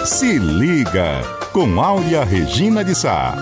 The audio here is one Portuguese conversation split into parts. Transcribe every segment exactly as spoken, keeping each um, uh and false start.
Se liga, com Áurea Regina de Sá.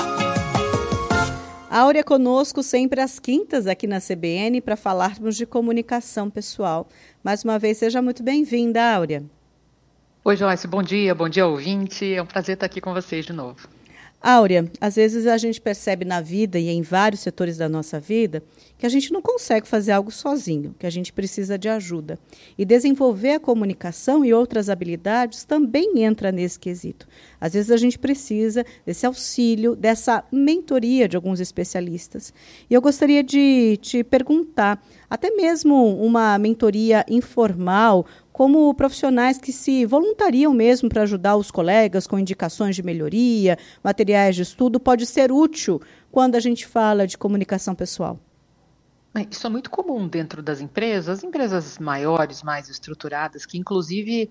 Áurea conosco sempre às quintas aqui na C B N para falarmos de comunicação pessoal. Mais uma vez, seja muito bem-vinda, Áurea. Oi, Joyce, bom dia, bom dia, ouvinte. É um prazer estar aqui com vocês de novo. Áurea, às vezes a gente percebe na vida e em vários setores da nossa vida que a gente não consegue fazer algo sozinho, que a gente precisa de ajuda. E desenvolver a comunicação e outras habilidades também entra nesse quesito. Às vezes a gente precisa desse auxílio, dessa mentoria de alguns especialistas. E eu gostaria de te perguntar, até mesmo uma mentoria informal, como profissionais que se voluntariam mesmo para ajudar os colegas com indicações de melhoria, materiais de estudo, pode ser útil quando a gente fala de comunicação pessoal. Isso é muito comum dentro das empresas, empresas maiores, mais estruturadas, que inclusive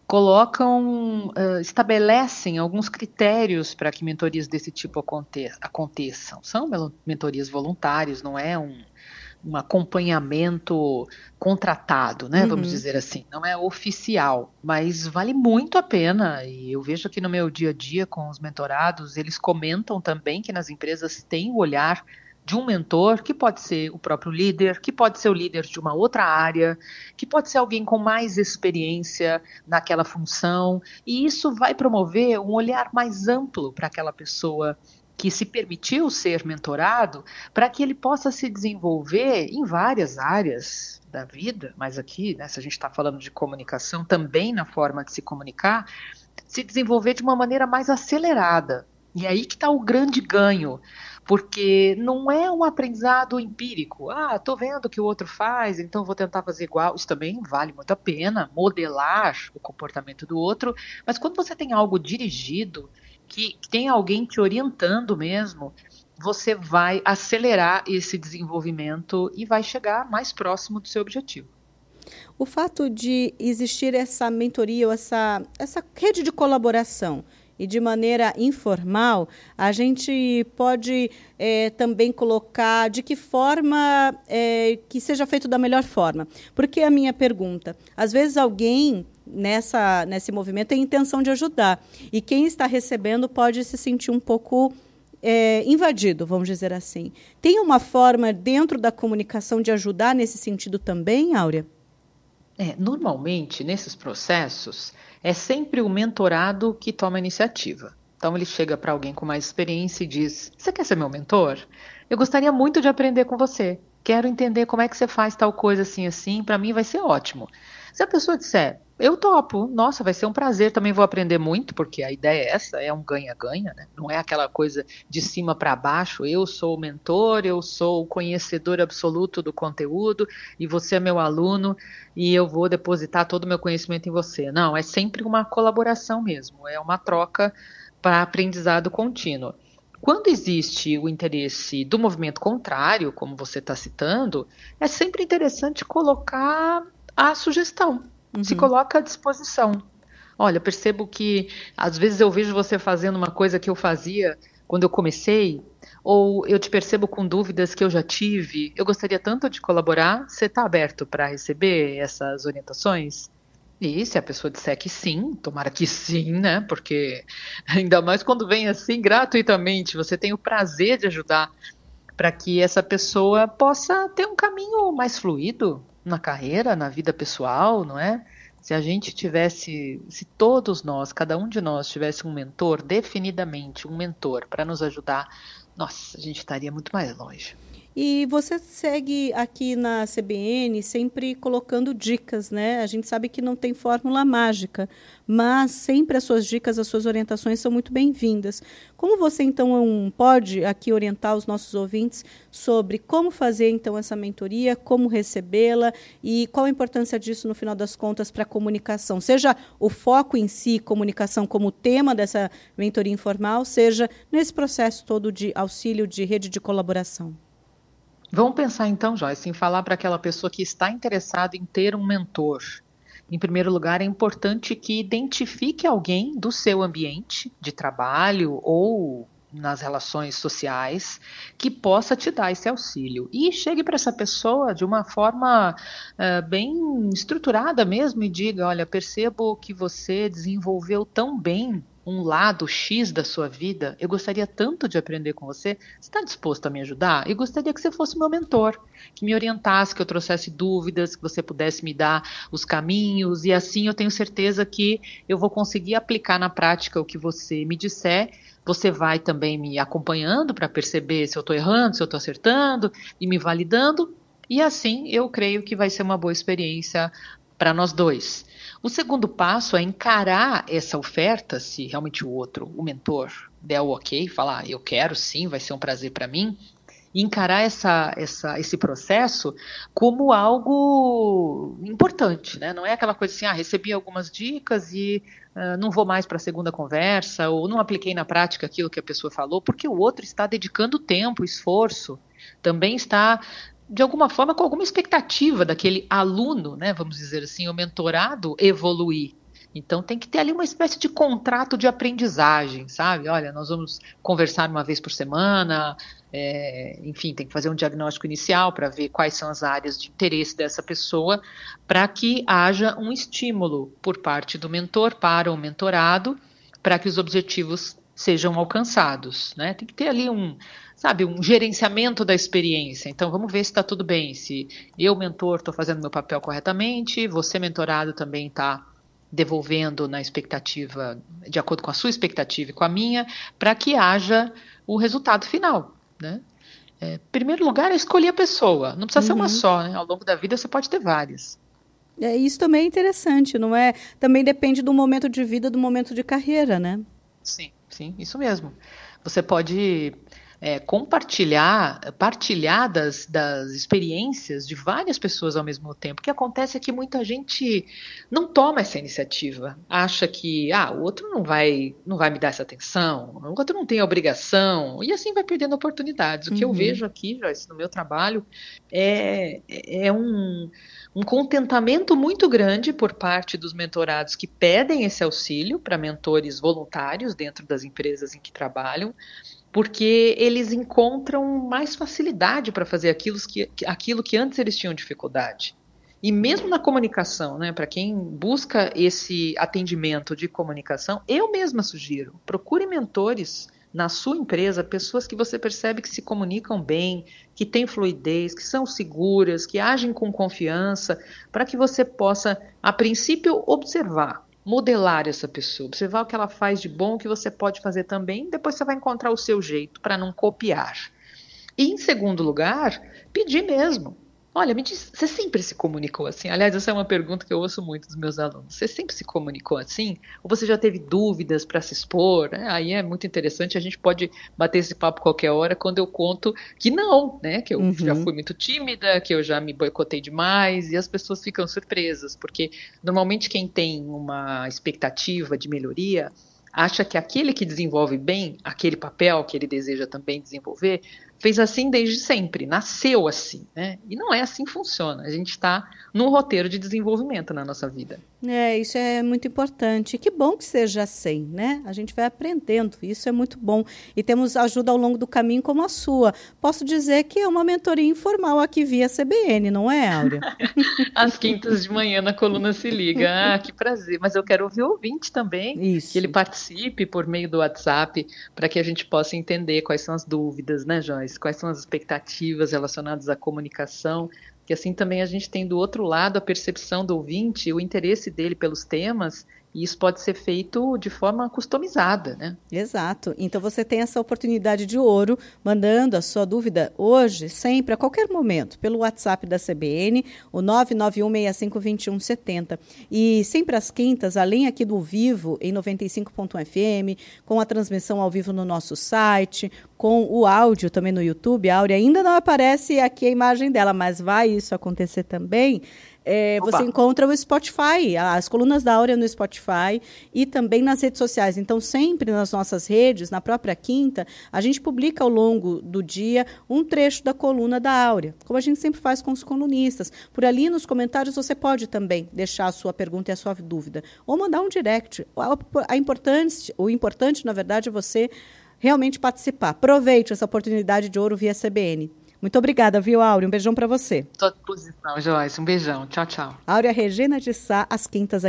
colocam, uh, estabelecem alguns critérios para que mentorias desse tipo aconte- aconteçam. São mentorias voluntárias, não é um... um acompanhamento contratado, né? Uhum. Vamos dizer assim, não é oficial, mas vale muito a pena. E eu vejo aqui no meu dia a dia com os mentorados, eles comentam também que nas empresas tem o olhar de um mentor, que pode ser o próprio líder, que pode ser o líder de uma outra área, que pode ser alguém com mais experiência naquela função, e isso vai promover um olhar mais amplo para aquela pessoa que se permitiu ser mentorado, para que ele possa se desenvolver em várias áreas da vida, mas aqui, né, se a gente está falando de comunicação, também na forma de se comunicar, se desenvolver de uma maneira mais acelerada. E aí que está o grande ganho, porque não é um aprendizado empírico. Ah, estou vendo o que o outro faz, então vou tentar fazer igual. Isso também vale muito a pena, modelar o comportamento do outro, mas quando você tem algo dirigido, que tem alguém te orientando mesmo, você vai acelerar esse desenvolvimento e vai chegar mais próximo do seu objetivo. O fato de existir essa mentoria ou essa, essa rede de colaboração e de maneira informal, a gente pode é, também colocar de que forma é, que seja feito da melhor forma. Porque a minha pergunta, às vezes alguém nessa, nesse movimento tem intenção de ajudar e quem está recebendo pode se sentir um pouco é, invadido, vamos dizer assim. Tem uma forma dentro da comunicação de ajudar nesse sentido também, Áurea? É, normalmente, nesses processos, é sempre o mentorado que toma a iniciativa. Então, ele chega para alguém com mais experiência e diz: você quer ser meu mentor? Eu gostaria muito de aprender com você. Quero entender como é que você faz tal coisa assim, assim. Para mim vai ser ótimo. Se a pessoa disser: eu topo, nossa, vai ser um prazer, também vou aprender muito, porque a ideia é essa, é um ganha-ganha, né? Não é aquela coisa de cima para baixo, eu sou o mentor, eu sou o conhecedor absoluto do conteúdo, e você é meu aluno, e eu vou depositar todo o meu conhecimento em você. Não, é sempre uma colaboração mesmo, é uma troca para aprendizado contínuo. Quando existe o interesse do movimento contrário, como você está citando, é sempre interessante colocar a sugestão. Uhum. Se coloca à disposição. Olha, percebo que às vezes eu vejo você fazendo uma coisa que eu fazia quando eu comecei, ou eu te percebo com dúvidas que eu já tive. Eu gostaria tanto de colaborar. Você está aberto para receber essas orientações? E se a pessoa disser que sim, tomara que sim, né? Porque ainda mais quando vem assim gratuitamente, você tem o prazer de ajudar para que essa pessoa possa ter um caminho mais fluido na carreira, na vida pessoal, não é? Se a gente tivesse, se todos nós, cada um de nós tivesse um mentor, definidamente um mentor para nos ajudar, nossa, a gente estaria muito mais longe. E você segue aqui na C B N sempre colocando dicas, né? A gente sabe que não tem fórmula mágica, mas sempre as suas dicas, as suas orientações são muito bem-vindas. Como você, então, pode aqui orientar os nossos ouvintes sobre como fazer, então, essa mentoria, como recebê-la e qual a importância disso, no final das contas, para a comunicação? Seja o foco em si, comunicação como tema dessa mentoria informal, seja nesse processo todo de auxílio, de rede de colaboração. Vamos pensar então, Joyce, em falar para aquela pessoa que está interessada em ter um mentor. Em primeiro lugar, é importante que identifique alguém do seu ambiente de trabalho ou nas relações sociais que possa te dar esse auxílio. E chegue para essa pessoa de uma forma uh, bem estruturada mesmo e diga, olha, percebo que você desenvolveu tão bem um lado X da sua vida, eu gostaria tanto de aprender com você, você está disposto a me ajudar? Eu gostaria que você fosse meu mentor, que me orientasse, que eu trouxesse dúvidas, que você pudesse me dar os caminhos, e assim eu tenho certeza que eu vou conseguir aplicar na prática o que você me disser. Você vai também me acompanhando para perceber se eu estou errando, se eu estou acertando, e me validando, e assim eu creio que vai ser uma boa experiência para nós dois. O segundo passo é encarar essa oferta, se realmente o outro, o mentor, der o ok, falar, eu quero sim, vai ser um prazer para mim, e encarar essa, essa, esse processo como algo importante, né? Não é aquela coisa assim, ah, recebi algumas dicas e uh, não vou mais para a segunda conversa, ou não apliquei na prática aquilo que a pessoa falou, porque o outro está dedicando tempo, esforço, também está de alguma forma, com alguma expectativa daquele aluno, né, vamos dizer assim, o mentorado evoluir. Então, tem que ter ali uma espécie de contrato de aprendizagem, sabe? Olha, nós vamos conversar uma vez por semana, é, enfim, tem que fazer um diagnóstico inicial para ver quais são as áreas de interesse dessa pessoa, para que haja um estímulo por parte do mentor para o mentorado, para que os objetivos sejam alcançados, né? Tem que ter ali um, sabe, um gerenciamento da experiência. Então, vamos ver se está tudo bem, se eu, mentor, estou fazendo meu papel corretamente, você, mentorado, também está devolvendo na expectativa, de acordo com a sua expectativa e com a minha, para que haja o resultado final, né? É, primeiro lugar é escolher a pessoa, não precisa uhum. ser uma só, né? Ao longo da vida você pode ter várias. É, isso também é interessante, não é? Também depende do momento de vida, do momento de carreira, né? Sim, sim, isso mesmo. Você pode é, compartilhar, partilhar das, das experiências de várias pessoas ao mesmo tempo. O que acontece é que muita gente não toma essa iniciativa, acha que ah, o outro não vai, não vai me dar essa atenção, o outro não tem obrigação, e assim vai perdendo oportunidades. O que uhum. eu vejo aqui, Joyce, no meu trabalho, é, é um... um contentamento muito grande por parte dos mentorados que pedem esse auxílio para mentores voluntários dentro das empresas em que trabalham, porque eles encontram mais facilidade para fazer aquilo que, aquilo que antes eles tinham dificuldade. E mesmo na comunicação, né, para quem busca esse atendimento de comunicação, eu mesma sugiro, procure mentores na sua empresa, pessoas que você percebe que se comunicam bem, que têm fluidez, que são seguras, que agem com confiança, para que você possa, a princípio, observar, modelar essa pessoa, observar o que ela faz de bom, o que você pode fazer também, depois você vai encontrar o seu jeito para não copiar. E, em segundo lugar, pedir mesmo. Olha, me diz, você sempre se comunicou assim? Aliás, essa é uma pergunta que eu ouço muito dos meus alunos. Você sempre se comunicou assim? Ou você já teve dúvidas para se expor? É, aí é muito interessante, a gente pode bater esse papo qualquer hora quando eu conto que não, né? Que eu uhum. já fui muito tímida, que eu já me boicotei demais, e as pessoas ficam surpresas, porque normalmente quem tem uma expectativa de melhoria acha que aquele que desenvolve bem aquele papel que ele deseja também desenvolver, fez assim desde sempre, nasceu assim, né? E não é assim que funciona. A gente está num roteiro de desenvolvimento na nossa vida. É, isso é muito importante. Que bom que seja assim, né? A gente vai aprendendo, isso é muito bom. E temos ajuda ao longo do caminho como a sua. Posso dizer que é uma mentoria informal aqui via C B N, não é, Áurea? Às quintas de manhã na coluna Se Liga. Ah, que prazer. Mas eu quero ouvir o ouvinte também, isso. Que ele participe por meio do WhatsApp, para que a gente possa entender quais são as dúvidas, né, Joyce? Quais são as expectativas relacionadas à comunicação, que assim também a gente tem do outro lado a percepção do ouvinte, o interesse dele pelos temas, e isso pode ser feito de forma customizada, né? Exato. Então você tem essa oportunidade de ouro, mandando a sua dúvida hoje, sempre, a qualquer momento, pelo WhatsApp da C B N, o nove nove um seis cinco dois um sete zero. E sempre às quintas, além aqui do Vivo, em noventa e cinco ponto um F M, com a transmissão ao vivo no nosso site, com o áudio também no YouTube. A Áurea ainda não aparece aqui a imagem dela, mas vai isso acontecer também. É, você encontra o Spotify, as colunas da Áurea no Spotify e também nas redes sociais. Então, sempre nas nossas redes, na própria quinta, a gente publica ao longo do dia um trecho da coluna da Áurea, como a gente sempre faz com os colunistas. Por ali, nos comentários, você pode também deixar a sua pergunta e a sua dúvida, ou mandar um direct. A importante, o importante, na verdade, é você realmente participar. Aproveite essa oportunidade de ouro via C B N. Muito obrigada, viu, Áurea? Um beijão para você. Estou à disposição, Joyce. Um beijão. Tchau, tchau. Áurea Regina de Sá, às quintas